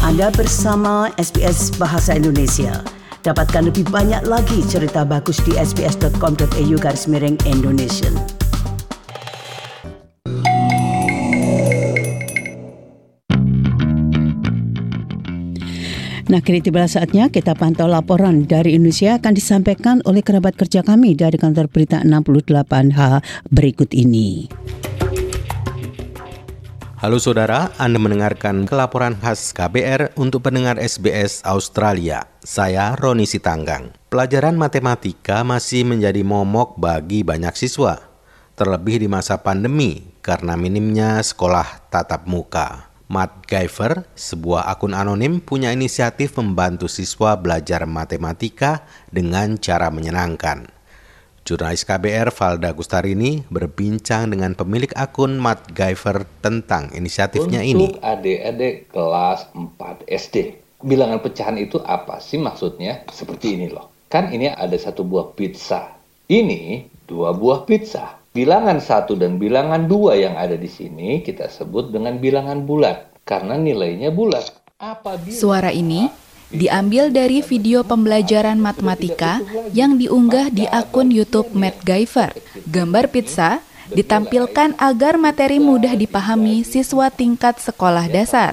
Anda bersama SBS Bahasa Indonesia. Dapatkan lebih banyak lagi cerita bagus di sbs.com.au/Indonesian. Nah, kini tiba saatnya kita pantau laporan dari Indonesia akan disampaikan oleh kerabat kerja kami dari kantor berita 68H berikut ini. Halo saudara, Anda mendengarkan laporan khas KBR untuk pendengar SBS Australia. Saya Roni Sitanggang. Pelajaran matematika masih menjadi momok bagi banyak siswa, terlebih di masa pandemi karena minimnya sekolah tatap muka. Matt Guyver, sebuah akun anonim, punya inisiatif membantu siswa belajar matematika dengan cara menyenangkan. Jurnalis KBR Valda Gustarini berbincang dengan pemilik akun Matt Guyver tentang inisiatifnya ini. Untuk adik-adik kelas 4 SD, bilangan pecahan itu apa sih maksudnya? Seperti ini loh. Kan ini ada satu buah pizza. Ini 2 buah pizza. Bilangan 1 dan bilangan 2 yang ada di sini kita sebut dengan bilangan bulat karena nilainya bulat. Suara ini diambil dari video pembelajaran matematika yang diunggah di akun YouTube Matt Guyver. Gambar pizza ditampilkan agar materi mudah dipahami siswa tingkat sekolah dasar.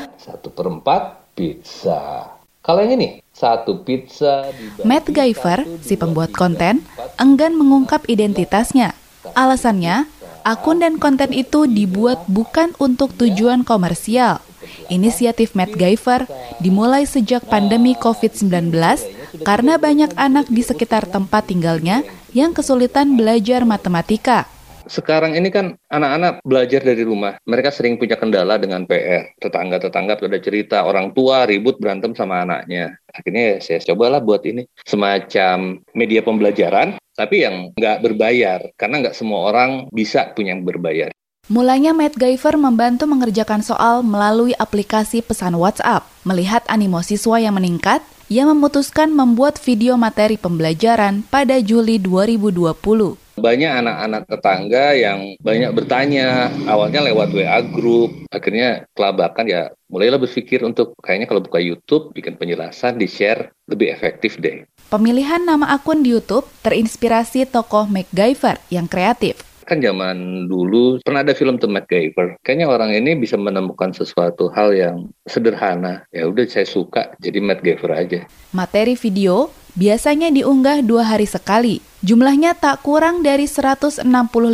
1/4 pizza. Kalau yang ini, 1 pizza. Matt Guyver, si pembuat konten, enggan mengungkap identitasnya. Alasannya, akun dan konten itu dibuat bukan untuk tujuan komersial. Inisiatif Matt Guyver dimulai sejak pandemi COVID-19 karena banyak anak di sekitar tempat tinggalnya yang kesulitan belajar matematika. Sekarang ini kan anak-anak belajar dari rumah. Mereka sering punya kendala dengan PR. Tetangga-tetangga pada cerita, orang tua ribut berantem sama anaknya. Akhirnya saya cobalah buat ini. Semacam media pembelajaran, tapi yang nggak berbayar. Karena nggak semua orang bisa punya yang berbayar. Mulanya Matt Guyver membantu mengerjakan soal melalui aplikasi pesan WhatsApp. Melihat animo siswa yang meningkat, ia memutuskan membuat video materi pembelajaran pada Juli 2020. Banyak anak-anak tetangga yang banyak bertanya, awalnya lewat WA group, akhirnya kelabakan ya mulailah berpikir untuk kayaknya kalau buka YouTube, bikin penjelasan, di-share, lebih efektif deh. Pemilihan nama akun di YouTube terinspirasi tokoh Matt Guyver yang kreatif. Kan zaman dulu pernah ada film The Matt Guyver. Kayaknya orang ini bisa menemukan sesuatu hal yang sederhana. Ya udah saya suka jadi Matt Guyver aja. Materi video biasanya diunggah 2 hari sekali. Jumlahnya tak kurang dari 165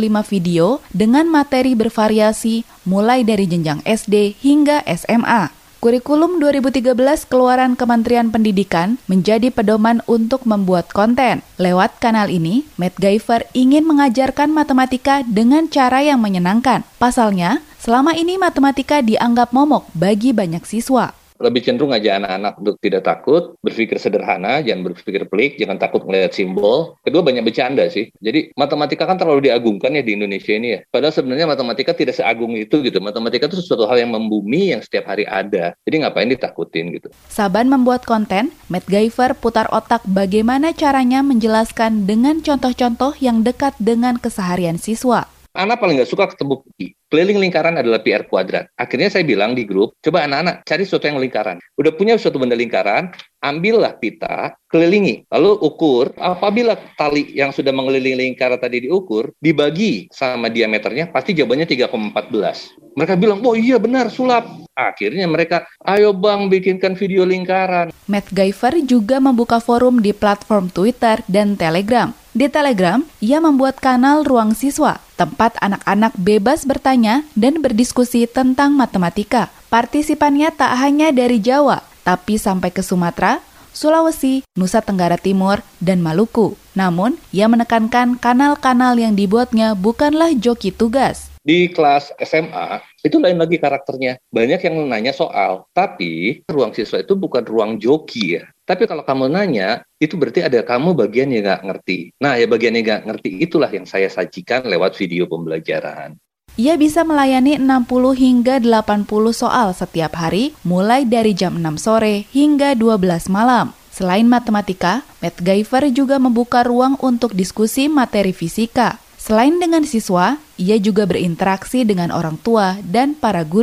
video dengan materi bervariasi mulai dari jenjang SD hingga SMA. Kurikulum 2013 keluaran Kementerian Pendidikan menjadi pedoman untuk membuat konten. Lewat kanal ini, Matt Guyver ingin mengajarkan matematika dengan cara yang menyenangkan. Pasalnya, selama ini matematika dianggap momok bagi banyak siswa. Lebih cenderung aja anak-anak untuk tidak takut, berpikir sederhana, jangan berpikir pelik, jangan takut melihat simbol. Kedua, banyak bercanda sih. Jadi matematika kan terlalu diagungkan ya di Indonesia ini ya. Padahal sebenarnya matematika tidak seagung itu gitu. Matematika itu sesuatu hal yang membumi yang setiap hari ada. Jadi ngapain ditakutin gitu. Saban membuat konten, Matt Guyver putar otak bagaimana caranya menjelaskan dengan contoh-contoh yang dekat dengan keseharian siswa. Anak paling nggak suka ketemu pi. Keliling lingkaran adalah pi r kuadrat. Akhirnya saya bilang di grup, coba anak-anak cari sesuatu yang lingkaran. Udah punya suatu benda lingkaran, ambillah pita, kelilingi. Lalu ukur, apabila tali yang sudah mengelilingi lingkaran tadi diukur, dibagi sama diameternya, pasti jawabannya 3,14. Mereka bilang, oh iya benar, sulap. Akhirnya mereka, ayo bang bikinkan video lingkaran. Matt Guyver juga membuka forum di platform Twitter dan Telegram. Di Telegram, ia membuat kanal Ruang Siswa, tempat anak-anak bebas bertanya dan berdiskusi tentang matematika. Partisipannya tak hanya dari Jawa, tapi sampai ke Sumatera, Sulawesi, Nusa Tenggara Timur, dan Maluku. Namun, ia menekankan kanal-kanal yang dibuatnya bukanlah joki tugas. Di kelas SMA, itu lain lagi karakternya. Banyak yang nanya soal, tapi ruang siswa itu bukan ruang joki ya. Tapi kalau kamu nanya, itu berarti ada kamu bagian yang nggak ngerti. Nah, ya bagian yang nggak ngerti itulah yang saya sajikan lewat video pembelajaran. Ia bisa melayani 60 hingga 80 soal setiap hari, mulai dari jam 6 sore hingga 12 malam. Selain matematika, Matt Guyver juga membuka ruang untuk diskusi materi fisika. Selain dengan siswa, ia juga berinteraksi dengan orang tua dan para guru.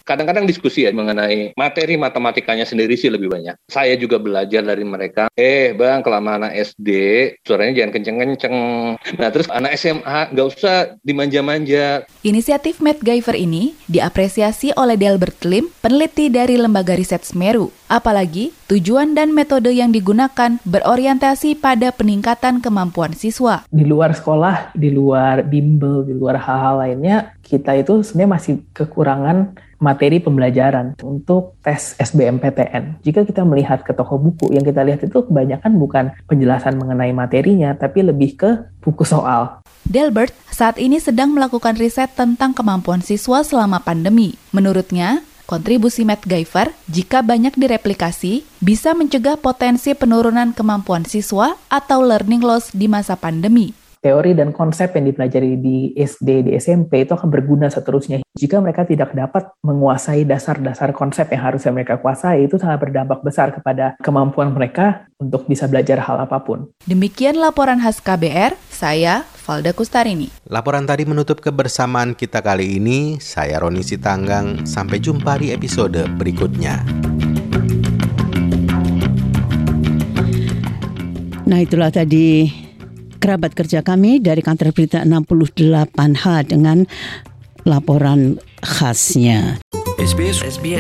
Kadang-kadang diskusi ya mengenai materi matematikanya sendiri sih lebih banyak. Saya juga belajar dari mereka. Bang, kelamaan anak SD, suaranya jangan kenceng-kenceng. Nah, terus anak SMA, nggak usah dimanja-manja. Inisiatif MacGyver ini diapresiasi oleh Delbert Lim, peneliti dari Lembaga Riset Semeru. Apalagi, tujuan dan metode yang digunakan berorientasi pada peningkatan kemampuan siswa. Di luar sekolah, di luar bimbel, di luar hal-hal lainnya, kita itu sebenarnya masih kekurangan materi pembelajaran untuk tes SBMPTN. Jika kita melihat ke toko buku, yang kita lihat itu kebanyakan bukan penjelasan mengenai materinya, tapi lebih ke buku soal. Delbert saat ini sedang melakukan riset tentang kemampuan siswa selama pandemi. Menurutnya, kontribusi MacGyver, jika banyak direplikasi, bisa mencegah potensi penurunan kemampuan siswa atau learning loss di masa pandemi. Teori dan konsep yang dipelajari di SD, di SMP itu akan berguna seterusnya. Jika mereka tidak dapat menguasai dasar-dasar konsep yang harusnya mereka kuasai, itu sangat berdampak besar kepada kemampuan mereka untuk bisa belajar hal apapun. Demikian laporan khas KBR, saya Valda Kustarini. Laporan tadi menutup kebersamaan kita kali ini. Saya Roni Sitanggang, sampai jumpa di episode berikutnya. Nah, itulah tadi kerabat kerja kami dari kantor berita 68H dengan laporan khasnya. SBS.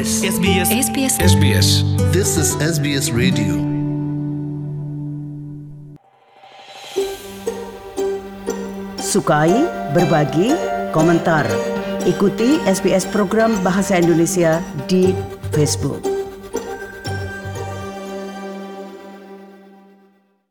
This is SBS Radio. Sukai, berbagi, komentar. Ikuti SBS program Bahasa Indonesia di Facebook.